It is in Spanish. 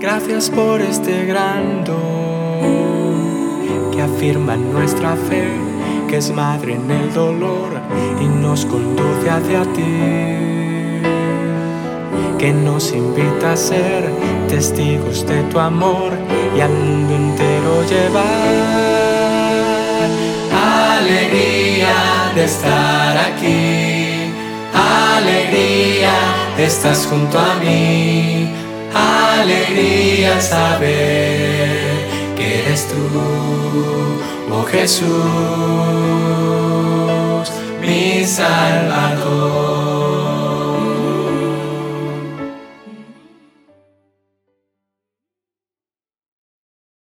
Gracias por este gran don que afirma nuestra fe, que es madre en el dolor y nos conduce hacia ti, que nos invita a ser testigos de tu amor y al mundo entero llevar alegría de estar aquí, alegría, estás junto a mí, alegría saber que eres tú, oh Jesús, mi Salvador.